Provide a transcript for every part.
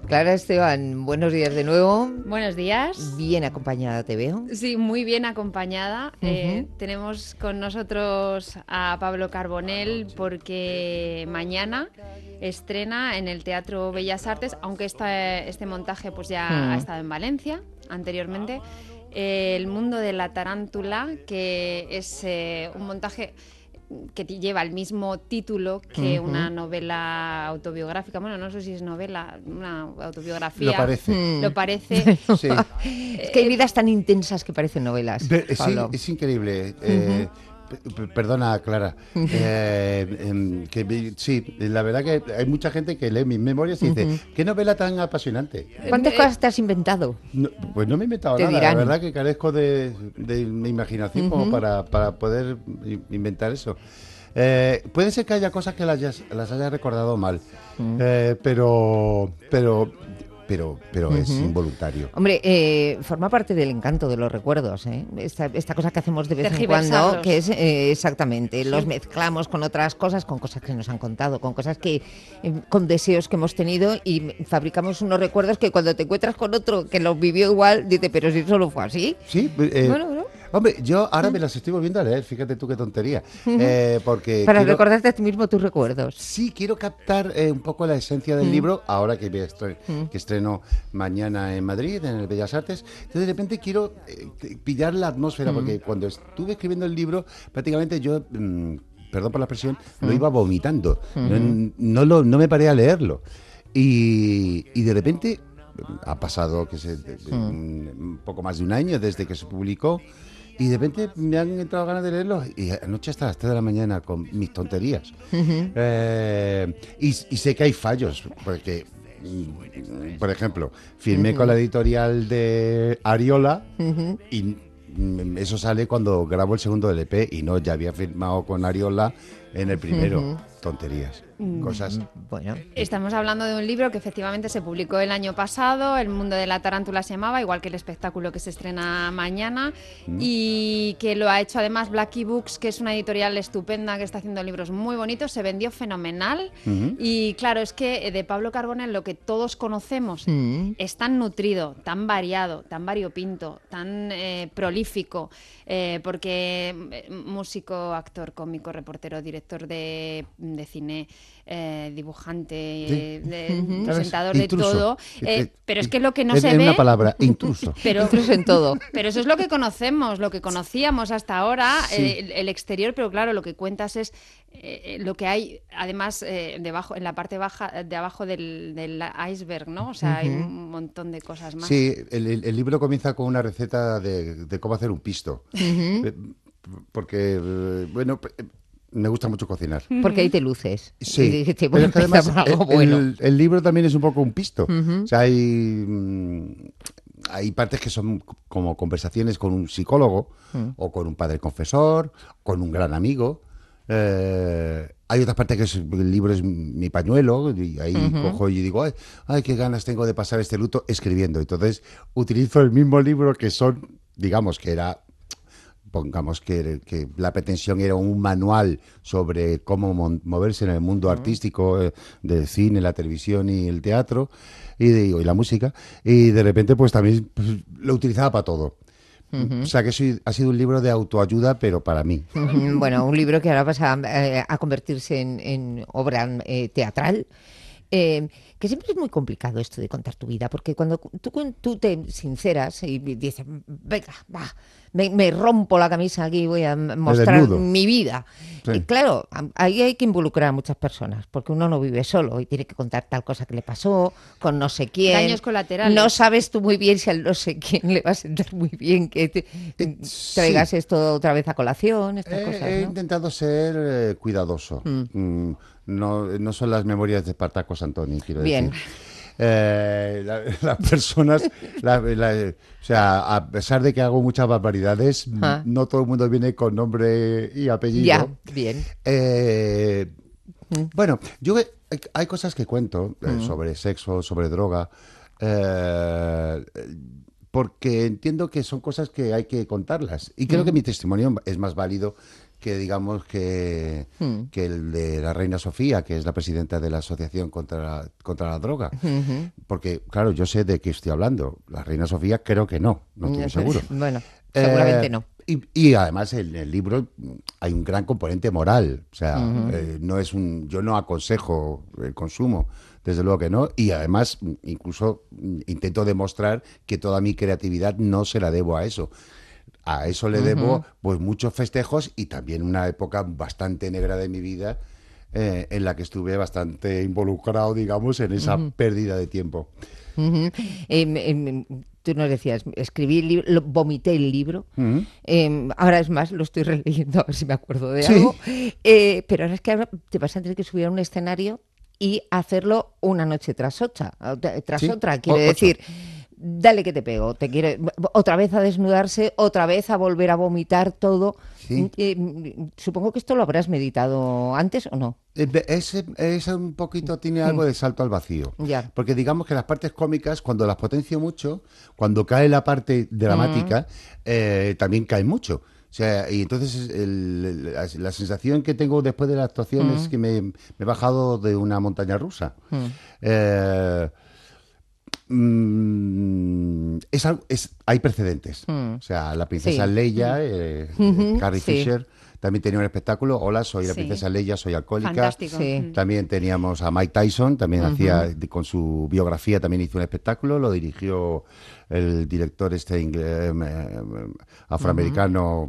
Clara Esteban, buenos días de nuevo. Buenos días. Bien acompañada te veo. Sí, muy bien acompañada. Ujú. Tenemos con nosotros a Pablo Carbonell porque mañana estrena en el Teatro Bellas Artes, aunque este montaje pues ya ha estado en Valencia anteriormente, El mundo de la tarántula, que es un montaje que lleva el mismo título que una novela autobiográfica. Bueno, no sé si es novela, una autobiografía. Lo parece. Lo parece. Sí, Es que hay vidas tan intensas que parecen novelas, sí, Pablo. es increíble. Perdona, Clara. Sí, la verdad que hay mucha gente que lee mis memorias y dice, ¿qué novela tan apasionante? ¿Cuántas cosas te has inventado? No, pues no me he inventado Te nada, dirán. la verdad que carezco de mi imaginación como para poder inventar eso. Puede ser que haya cosas que las haya recordado mal, pero es involuntario. Hombre, forma parte del encanto de los recuerdos, ¿eh? Esta cosa que hacemos de vez en cuando, Tergiversarlos. que es exactamente, los mezclamos con otras cosas, con cosas que nos han contado, con cosas que, con deseos que hemos tenido y fabricamos unos recuerdos que cuando te encuentras con otro que los vivió igual, dices, pero si solo fue así. Sí, Bueno. hombre, yo ahora me las estoy volviendo a leer, fíjate tú qué tontería, porque Para quiero- recordarte a ti mismo tus recuerdos. sí, quiero captar un poco la esencia del libro, ahora que que estreno mañana en Madrid, en el Bellas Artes. Entonces, de repente quiero pillar la atmósfera, porque cuando estuve escribiendo el libro, prácticamente yo, perdón por la expresión, lo iba vomitando. No me paré a leerlo. Y de repente, ha pasado un poco más de un año desde que se publicó, y de repente me han entrado ganas de leerlo, y anoche hasta las 3 de la mañana con mis tonterías. Y sé que hay fallos, porque, por ejemplo, firmé con la editorial de Ariola y eso sale cuando grabo el segundo LP, y no, ya había firmado con Ariola en el primero. Tonterías, cosas. Bueno, Estamos hablando de un libro que efectivamente se publicó el año pasado, El mundo de la tarántula se llamaba, igual que el espectáculo que se estrena mañana, y que lo ha hecho además Blackie Books, que es una editorial estupenda que está haciendo libros muy bonitos, se vendió fenomenal. Y claro, es que de Pablo Carbonell lo que todos conocemos es tan nutrido, tan variado, tan variopinto, tan prolífico, porque músico, actor, cómico, reportero, director de cine, dibujante, presentador de Intruso. todo, pero es que lo que no Es se ve... una palabra, intruso. Pero, intruso en todo. pero eso es lo que conocemos, lo que conocíamos hasta ahora, Sí. el exterior, pero claro, lo que cuentas es lo que hay, además, debajo, en la parte baja, de abajo del iceberg, ¿no? O sea, hay un montón de cosas más. Sí, el libro comienza con una receta de cómo hacer un pisto. Porque, bueno, me gusta mucho cocinar. Porque ahí te luces. Y Sí, dijiste, pero bueno, es que además empezar por algo bueno. el libro también es un poco un pisto. O sea, hay partes que son como conversaciones con un psicólogo, o con un padre confesor, con un gran amigo. Hay otras partes que el libro es mi pañuelo, y ahí cojo y digo, ay, qué ganas tengo de pasar este luto escribiendo. Entonces utilizo el mismo libro, que son, digamos, pongamos que la pretensión era un manual sobre cómo moverse en el mundo artístico, del cine, la televisión y el teatro, y la música, y de repente pues también lo utilizaba para todo. O sea que ha sido un libro de autoayuda, pero para mí. Bueno, un libro que ahora pasa a convertirse en obra teatral. Que siempre es muy complicado esto de contar tu vida, porque cuando tú te sinceras y dices, venga, va, me rompo la camisa aquí y voy a mostrar desnudo. mi vida. Sí. Y claro, ahí hay que involucrar a muchas personas, porque uno no vive solo y tiene que contar tal cosa que le pasó con no sé quién. Daños colaterales. No sabes tú muy bien si al no sé quién le va a sentar muy bien que traigas esto otra vez a colación, estas cosas, He ¿no? intentado ser cuidadoso. No son las memorias de Espartaco Santoni, quiero Bien. decir. Las personas, o sea, a pesar de que hago muchas barbaridades, no todo el mundo viene con nombre y apellido. Ya, bien. Bueno, hay cosas que cuento sobre sexo, sobre droga, porque entiendo que son cosas que hay que contarlas. Y creo que mi testimonio es más válido que digamos que el de la Reina Sofía, que es la presidenta de la Asociación contra la Droga. Porque, claro, yo sé de qué estoy hablando. La Reina Sofía creo que no estoy seguro. Bueno, seguramente no. Y además en el libro hay un gran componente moral. O sea, no es yo no aconsejo el consumo, desde luego que no. Y además incluso intento demostrar que toda mi creatividad no se la debo a eso. A eso le debo pues muchos festejos y también una época bastante negra de mi vida en la que estuve bastante involucrado, digamos, en esa pérdida de tiempo. Tú nos decías, escribí el libro, vomité el libro. Ahora es más, lo estoy releyendo a ver si me acuerdo de algo. Pero ahora es que ahora te vas a tener que subir a un escenario y hacerlo una noche tras otra. Quiere decir, dale que te pego, te quiere otra vez a desnudarse, otra vez a volver a vomitar todo. Sí. Supongo que esto lo habrás meditado antes o no. Es un poquito, tiene algo de salto al vacío. Ya. Porque digamos que las partes cómicas, cuando las potencio mucho, cuando cae la parte dramática, también cae mucho. O sea, y entonces la sensación que tengo después de la actuación es que me he bajado de una montaña rusa. Hay precedentes. O sea, la princesa Leia, Carrie Fisher, también tenía un espectáculo. Hola, soy la princesa Leia, soy alcohólica. Fantástico. Sí. También teníamos a Mike Tyson, también hacía, con su biografía también hizo un espectáculo, lo dirigió el director afroamericano.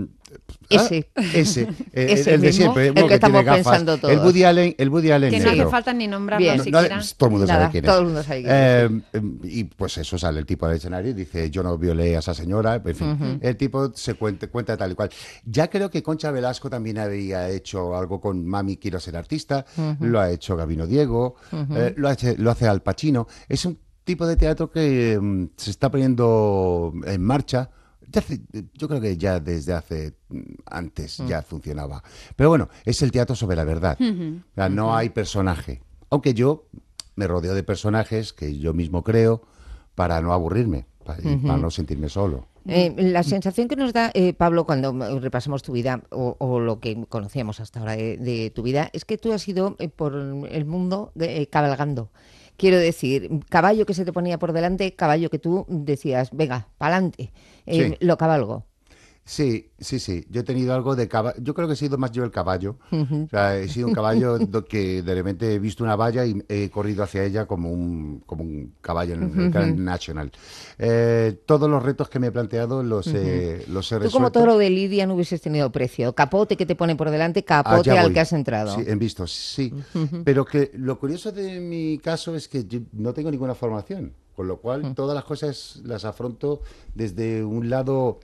Ese el de siempre, el que estamos pensando todos. El Woody Allen que negro. no hace falta ni nombrarlo Bien. siquiera. Todo el mundo sabe quién es. Todo el mundo sabe quién es. Y pues eso sale el tipo del escenario y dice, yo no violé a esa señora. En fin, el tipo se cuenta tal y cual. Ya creo que Concha Velasco también había hecho algo con Mami, quiero ser artista. Lo ha hecho Gabino Diego. Lo hace Al Pacino. Es un tipo de teatro que se está poniendo en marcha. Yo creo que ya desde hace antes ya funcionaba. Pero bueno, es el teatro sobre la verdad. O sea, no hay personaje. Aunque yo me rodeo de personajes que yo mismo creo para no aburrirme, para no sentirme solo. La sensación que nos da, Pablo, cuando repasamos tu vida o lo que conocíamos hasta ahora de tu vida, es que tú has ido por el mundo cabalgando. Quiero decir, caballo que se te ponía por delante, caballo que tú decías, venga, pa'lante, lo cabalgo. Sí. Yo he tenido algo de caballo. Yo creo que he sido más yo el caballo. O sea, he sido un caballo que de repente he visto una valla y he corrido hacia ella como un caballo en el Grand National. Todos los retos que me he planteado los he resuelto. Tú, como todo lo de Lidia, no hubieses tenido precio. Capote que te pone por delante, capote al que has entrado. Sí, en visto, sí. Pero que lo curioso de mi caso es que yo no tengo ninguna formación. Con lo cual, todas las cosas las afronto desde un lado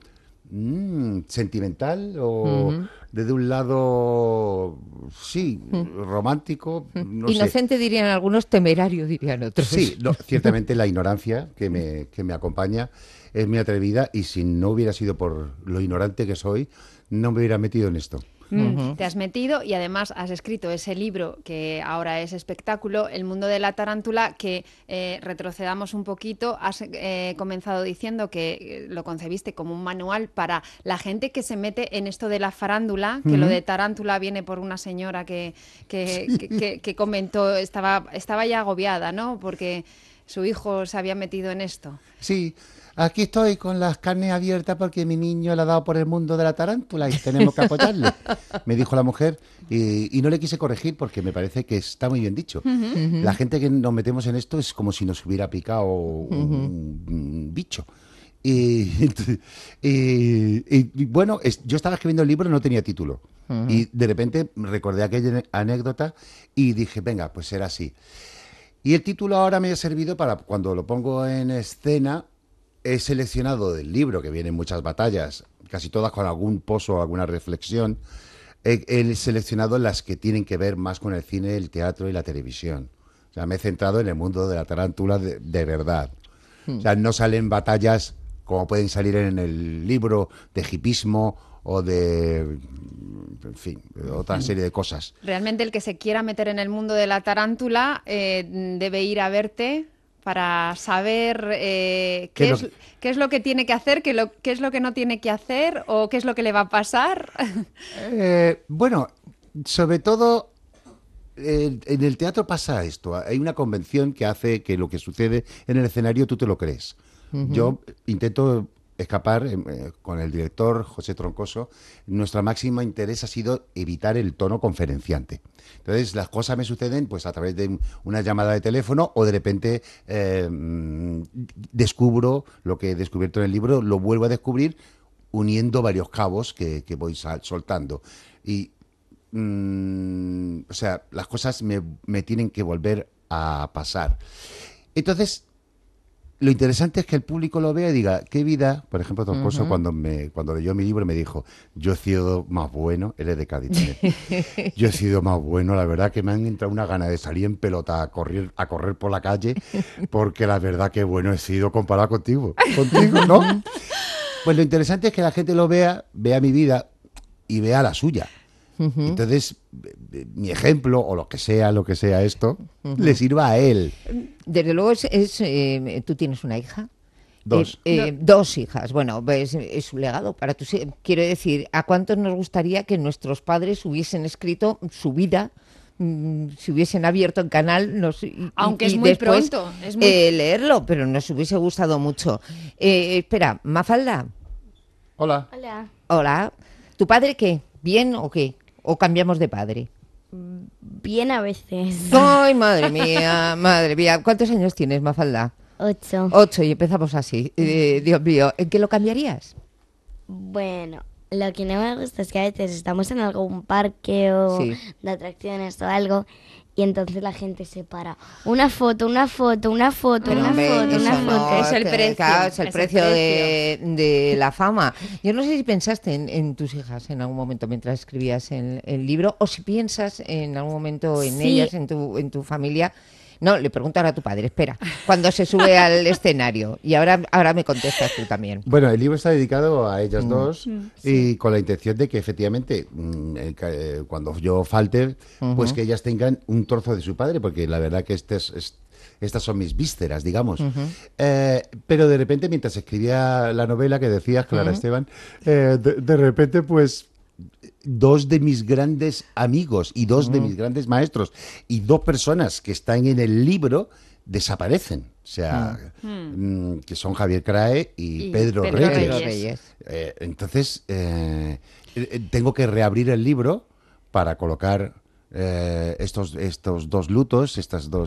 sentimental o desde un lado romántico, no inocente sé. Dirían algunos, temerario dirían otros. Sí, ciertamente la ignorancia que me acompaña es muy atrevida y si no hubiera sido por lo ignorante que soy, no me hubiera metido en esto. Te has metido y además has escrito ese libro que ahora es espectáculo, El mundo de la tarántula, que retrocedamos un poquito. Has comenzado diciendo que lo concebiste como un manual para la gente que se mete en esto de la farándula, que lo de tarántula viene por una señora que comentó, estaba ya agobiada, ¿no? Porque su hijo se había metido en esto. Sí. Aquí estoy con las carnes abiertas porque mi niño le ha dado por el mundo de la tarántula y tenemos que apoyarle, me dijo la mujer, y no le quise corregir porque me parece que está muy bien dicho. La gente que nos metemos en esto es como si nos hubiera picado un bicho. Y bueno, yo estaba escribiendo el libro y no tenía título. Y de repente recordé aquella anécdota y dije, venga, pues será así. Y el título ahora me ha servido para cuando lo pongo en escena. He seleccionado del libro, que vienen muchas batallas, casi todas con algún pozo o alguna reflexión. He seleccionado las que tienen que ver más con el cine, el teatro y la televisión. O sea, me he centrado en el mundo de la tarántula de verdad. O sea, no salen batallas como pueden salir en el libro de hipismo o de, en fin, otra serie de cosas. Realmente el que se quiera meter en el mundo de la tarántula debe ir a verte, para saber qué es lo que tiene que hacer, qué es lo que no tiene que hacer o qué es lo que le va a pasar? Bueno, sobre todo en el teatro pasa esto. Hay una convención que hace que lo que sucede en el escenario tú te lo crees. Yo intento escapar con el director José Troncoso. Nuestra máxima interés ha sido evitar el tono conferenciante. Entonces las cosas me suceden pues a través de una llamada de teléfono o de repente descubro lo que he descubierto en el libro, lo vuelvo a descubrir uniendo varios cabos que voy soltando. Y o sea, las cosas me tienen que volver a pasar. Entonces, lo interesante es que el público lo vea y diga, qué vida. Por ejemplo, Troncoso, cuando leyó mi libro me dijo, yo he sido más bueno, él es de Cádiz también. Yo he sido más bueno, la verdad que me han entrado una gana de salir en pelota a correr por la calle, porque la verdad que bueno he sido comparado contigo, ¿no? Pues lo interesante es que la gente lo vea mi vida y vea la suya. Entonces, mi ejemplo, o lo que sea esto, le sirva a él. Desde luego, tú tienes una hija. Dos. Dos hijas. Bueno, es un legado para tus hijas. Quiero decir, ¿a cuántos nos gustaría que nuestros padres hubiesen escrito su vida? Si hubiesen abierto el canal, aunque es muy después, pronto, leerlo, pero nos hubiese gustado mucho. Espera, Mafalda. Hola. Hola. ¿Tu padre qué? ¿Bien o qué? ¿O cambiamos de padre? Bien a veces. ¡Ay, madre mía, madre mía! ¿Cuántos años tienes, Mafalda? 8. 8, y empezamos así. Dios mío, ¿en qué lo cambiarías? Bueno, lo que no me gusta es que a veces estamos en algún parque o de atracciones o algo y entonces la gente se para. Una foto. Hombre, eso no, Es el precio. Claro, es el precio de la fama. Yo no sé si pensaste en tus hijas en algún momento mientras escribías el libro, o si piensas en algún momento en ellas, en tu familia. No, le pregunto ahora a tu padre, espera, cuando se sube al escenario. Y ahora me contestas tú también. Bueno, el libro está dedicado a ellas dos y con la intención de que efectivamente cuando yo falte, pues que ellas tengan un trozo de su padre, porque la verdad que estas son mis vísceras, digamos. Pero de repente, mientras escribía la novela que decías, Clara Esteban, de repente, pues, dos de mis grandes amigos y dos de mis grandes maestros y dos personas que están en el libro desaparecen. O sea, que son Javier Crae y Pedro Reyes. Entonces, tengo que reabrir el libro para colocar estos dos lutos,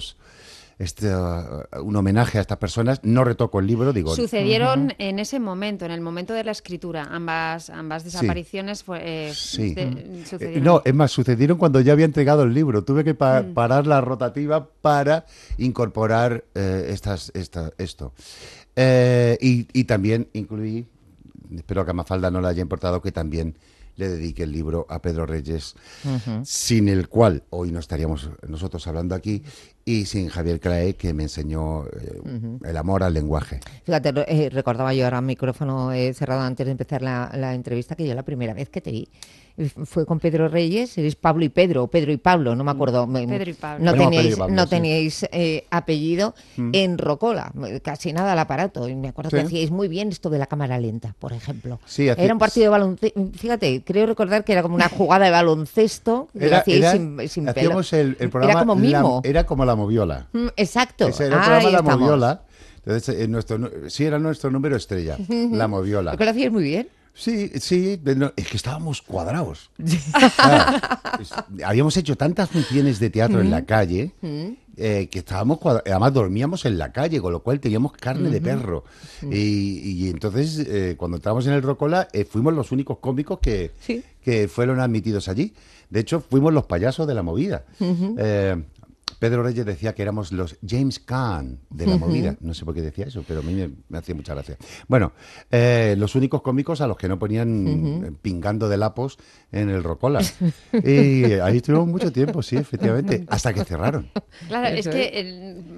un homenaje a estas personas. No retoco el libro, digo. Sucedieron en ese momento, en el momento de la escritura, ambas desapariciones sucedieron. No, es más, sucedieron cuando ya había entregado el libro. Tuve que parar la rotativa para incorporar esto. Y también incluí, espero que a Mafalda no le haya importado, que también le dediqué el libro a Pedro Reyes, sin el cual hoy no estaríamos nosotros hablando aquí, y sin Javier Crae, que me enseñó el amor al lenguaje. Fíjate, recordaba yo ahora micrófono cerrado antes de empezar la entrevista, que yo la primera vez que te vi fue con Pedro Reyes. Eres Pablo y Pedro, o Pedro y Pablo, no me acuerdo. Pedro y Pablo. No teníais apellido en Rocola, casi nada al aparato. Y me acuerdo que hacíais muy bien esto de la cámara lenta, por ejemplo. Sí, era un partido de baloncesto. Fíjate, creo recordar que era como una jugada de baloncesto. Sin pelo. Hacíamos el programa. Era como mimo. Era como la moviola. Exacto. Ese era el programa La Moviola. Entonces, sí era nuestro número estrella, La Moviola. ¿Lo hacíais muy bien? Sí, es que estábamos cuadrados. Habíamos hecho tantas funciones de teatro en la calle que estábamos cuadrados. Además, dormíamos en la calle, con lo cual teníamos carne de perro. Y entonces, cuando entramos en el Rocola, fuimos los únicos cómicos que fueron admitidos allí. De hecho, fuimos los payasos de la movida. Pedro Reyes decía que éramos los James Caan de la movida. No sé por qué decía eso, pero a mí me hacía mucha gracia. Bueno, los únicos cómicos a los que no ponían pingando de lapos en el Rocola. Y ahí estuvimos mucho tiempo, sí, efectivamente, hasta que cerraron. Claro, es que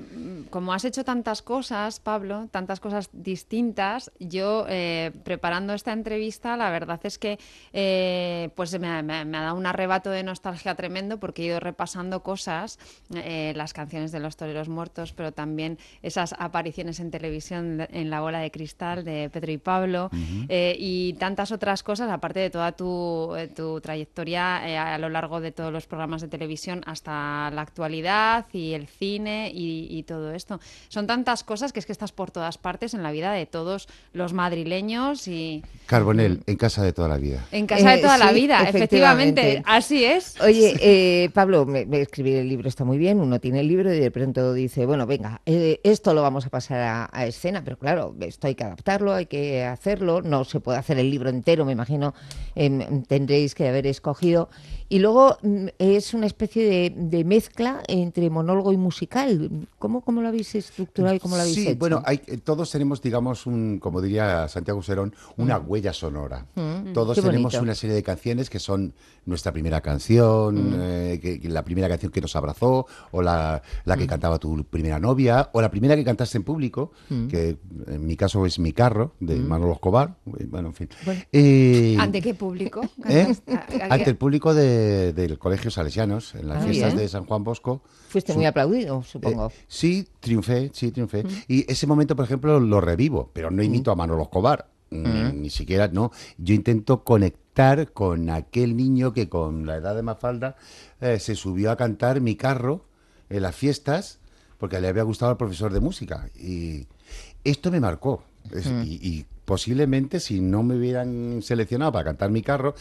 como has hecho tantas cosas, Pablo, tantas cosas distintas, yo preparando esta entrevista, la verdad es que pues me ha dado un arrebato de nostalgia tremendo porque he ido repasando cosas, las canciones de Los Toreros Muertos, pero también esas apariciones en televisión en La Bola de Cristal de Pedro y Pablo, y tantas otras cosas, aparte de toda tu trayectoria a lo largo de todos los programas de televisión hasta la actualidad y el cine y todo esto. Son tantas cosas que es que estás por todas partes en la vida de todos los madrileños y... Carbonell, en casa de toda la vida. En casa de toda la Sí, vida, efectivamente, así es. Oye, Pablo, escribir el libro está muy bien, uno tiene el libro y de pronto dice, bueno, venga, esto lo vamos a pasar a escena, pero claro, esto hay que adaptarlo, hay que hacerlo, no se puede hacer el libro entero, me imagino, tendréis que haber escogido. Y luego es una especie de mezcla entre monólogo y musical. ¿Cómo lo habéis estructurado y cómo lo habéis hecho? Sí, bueno, todos tenemos, digamos, como diría Santiago Serón, una huella sonora. Todos Qué tenemos bonito. una serie de canciones que son nuestra primera canción, que la primera canción que nos abrazó, o la que cantaba tu primera novia, o la primera que cantaste en público, que en mi caso es Mi carro, de Manolo Escobar. Bueno, en fin. Bueno. ¿Ante qué público? Ante el público del Colegio Salesianos, en las fiestas bien. de San Juan Bosco. Fuiste muy aplaudido, supongo. Sí, triunfé. Y ese momento, por ejemplo, lo revivo, pero no imito a Manolo Escobar, ni siquiera, no. Yo intento conectar con aquel niño que con la edad de Mafalda se subió a cantar Mi carro en las fiestas porque le había gustado al profesor de música. Y esto me marcó. Y posiblemente si no me hubieran seleccionado para cantar Mi carro,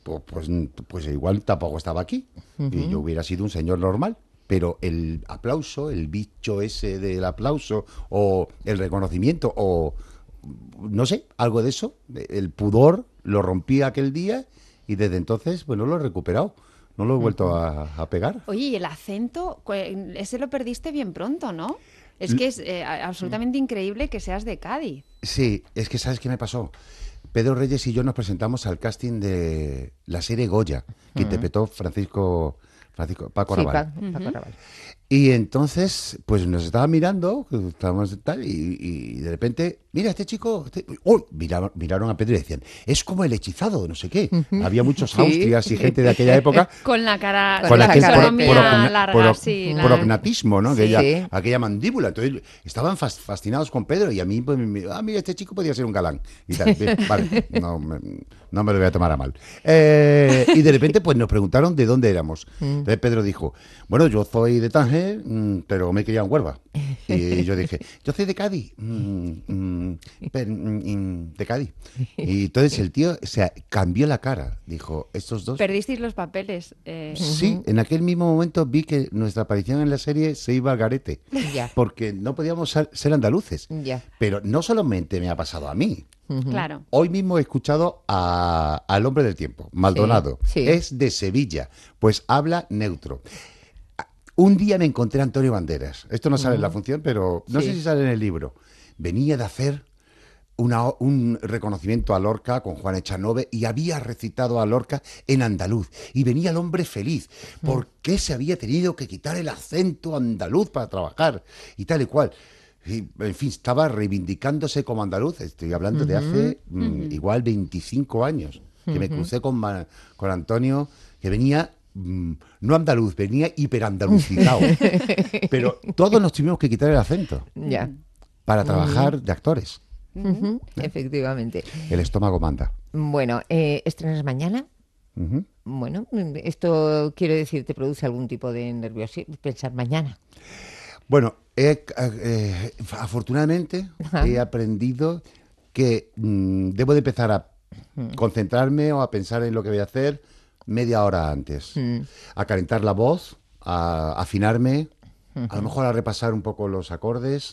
pues igual tampoco estaba aquí. Y yo hubiera sido un señor normal. Pero el aplauso, el bicho ese del aplauso, o el reconocimiento, o no sé, algo de eso, el pudor lo rompí aquel día y desde entonces, pues no lo he recuperado. No lo he vuelto a pegar. Oye, y el acento, ese lo perdiste bien pronto, ¿no? Es que es absolutamente increíble que seas de Cádiz. Sí, es que ¿sabes qué me pasó? Pedro Reyes y yo nos presentamos al casting de la serie Goya, que interpretó Paco Sí, Rabanne. Paco Rabanne. Y entonces, pues nos estaba mirando, estábamos tal, y de repente, mira, este chico, ¡oh! Miraron a Pedro y decían, es como el hechizado, no sé qué. Había muchos Sí. austrias y gente de aquella época. Con la cara, Con la la aquel fisonomía larga, sí. Prognatismo, ¿no? Sí. Aquella mandíbula. Entonces estaban fascinados con Pedro y a mí, pues, mira, este chico podía ser un galán. Y tal. Bien, vale, no me lo voy a tomar a mal. Y de repente, pues nos preguntaron de dónde éramos. Entonces Pedro dijo, bueno, yo soy de Tánger, pero me he criado en Huelva. Y yo dije, yo soy de Cádiz. De Cádiz. Y entonces el tío, o sea, cambió la cara. Dijo, estos dos... Perdisteis los papeles. Sí, en aquel mismo momento vi que nuestra aparición en la serie se iba al garete. Ya. Porque no podíamos ser andaluces. Ya. Pero no solamente me ha pasado a mí. Claro. Hoy mismo he escuchado al hombre del tiempo, Maldonado. Sí. Es de Sevilla, pues habla neutro. Un día me encontré a Antonio Banderas. Esto no sale en la función, pero no sé si sale en el libro. Venía de hacer un reconocimiento a Lorca con Juan Echanove y había recitado a Lorca en andaluz. Y venía el hombre feliz. ¿Por qué se había tenido que quitar el acento andaluz para trabajar? Y tal y cual. Y, en fin, estaba reivindicándose como andaluz. Estoy hablando de hace igual 25 años. Que me crucé con Antonio, que venía... no andaluz, venía hiperandalucizado. Pero todos nos tuvimos que quitar el acento Ya. para trabajar de actores. Efectivamente. El estómago manda. Bueno, ¿estrenas mañana? Ujú. Bueno, esto quiero decir, ¿te produce algún tipo de nerviosismo pensar mañana? Bueno, afortunadamente he aprendido que debo de empezar a concentrarme o a pensar en lo que voy a hacer media hora antes. A calentar la voz, a afinarme, a lo mejor a repasar un poco los acordes,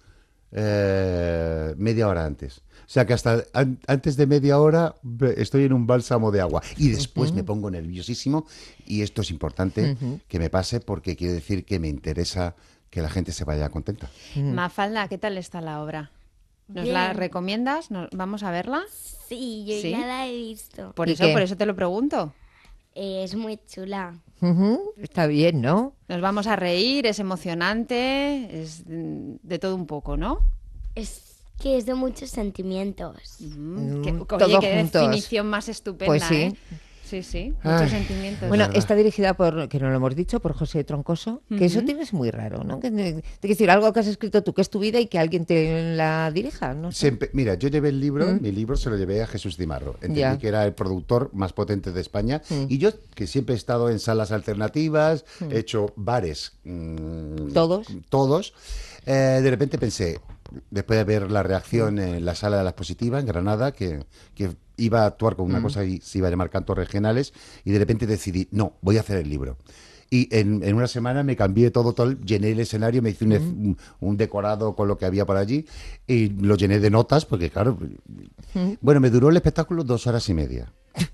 media hora antes. O sea que hasta antes de media hora estoy en un bálsamo de agua y después me pongo nerviosísimo y esto es importante que me pase porque quiere decir que me interesa que la gente se vaya contenta. Mafalda, ¿qué tal está la obra? ¿Nos la Bien. recomiendas? ¿Vamos a verla? Sí, yo ¿Sí? ya la he visto. Por ¿Y eso, qué? por eso te lo pregunto. Es muy chula. Está bien, ¿no? Nos vamos a reír, es emocionante, es de todo un poco, ¿no? Es que es de muchos sentimientos. Todos Qué juntos. definición más estupenda, Pues sí. ¿eh? Sí, muchos Ay. sentimientos. Bueno, verdad. está dirigida por, que no lo hemos dicho, por José Troncoso, que eso tienes muy raro, ¿no? Te quiero decir, algo que has escrito tú, que es tu vida y que alguien te la dirija, no sé. Mira, yo llevé el libro, mi libro se lo llevé a Jesús Dimarro. Entendí Ya. que era el productor más potente de España. Y yo, que siempre he estado en salas alternativas, he hecho bares. Todos. De repente pensé, después de ver la reacción en la sala de las Positivas, en Granada, que iba a actuar con una cosa y se iba a llamar Cantos Regionales, y de repente decidí, no, voy a hacer el libro. Y en una semana me cambié todo, llené el escenario, me hice un decorado con lo que había por allí y lo llené de notas, porque claro, bueno, me duró el espectáculo 2 horas y media.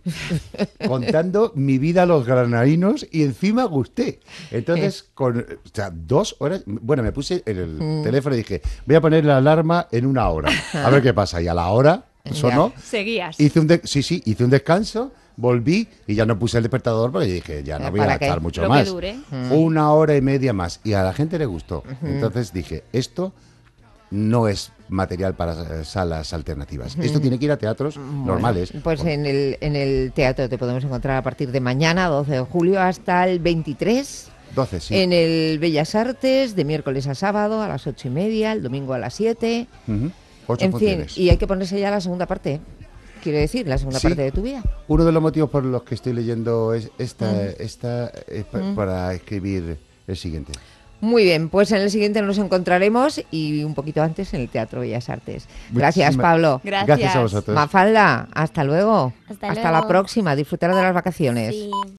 Contando mi vida a los granadinos y encima gusté. Entonces, o sea, 2 horas, bueno, me puse en el teléfono y dije, voy a poner la alarma en 1 hora, a ver qué pasa. Y a la hora sonó, Seguías. hice un descanso, volví y ya no puse el despertador porque dije, ya no voy ¿Para a qué? echar mucho Lo más. que dure. 1 hora y media más. Y a la gente le gustó. Entonces dije, esto no es material para salas alternativas. Esto tiene que ir a teatros normales. Pues en el teatro te podemos encontrar a partir de mañana, 12 de julio, hasta el 23. 12, sí. En el Bellas Artes, de miércoles a sábado, a las 8:30, el domingo a las 7. 8 En fin, funciones. y hay que ponerse ya la segunda parte. Quiero decir, la segunda Sí. parte de tu vida. Uno de los motivos por los que estoy leyendo esta es para escribir el siguiente. Muy bien, pues en el siguiente nos encontraremos y un poquito antes en el Teatro Bellas Artes. Gracias, Muchísimas- Pablo. Gracias. Gracias a vosotros. Mafalda, hasta luego. Hasta la luego. próxima. Disfrutar de las vacaciones. Sí.